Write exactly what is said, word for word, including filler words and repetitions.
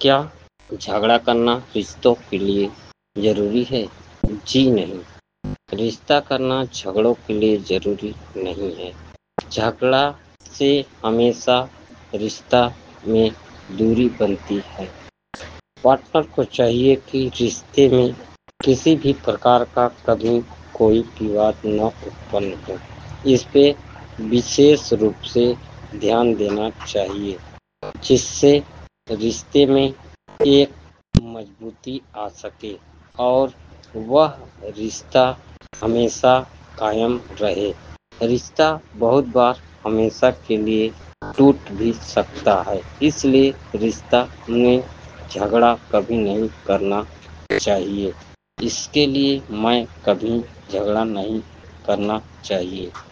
क्या झगड़ा करना रिश्तों के लिए ज़रूरी है? जी नहीं, रिश्ता करना झगड़ों के लिए ज़रूरी नहीं है। झगड़ा से हमेशा रिश्ता में दूरी बनती है। पार्टनर को चाहिए कि रिश्ते में किसी भी प्रकार का कभी कोई विवाद न उत्पन्न हो। इस पे विशेष रूप से ध्यान देना चाहिए, जिससे रिश्ते में एक मजबूती आ सके और वह रिश्ता हमेशा कायम रहे। रिश्ता बहुत बार हमेशा के लिए टूट भी सकता है, इसलिए रिश्ता में झगड़ा कभी नहीं करना चाहिए। इसके लिए मैं कभी झगड़ा नहीं करना चाहिए।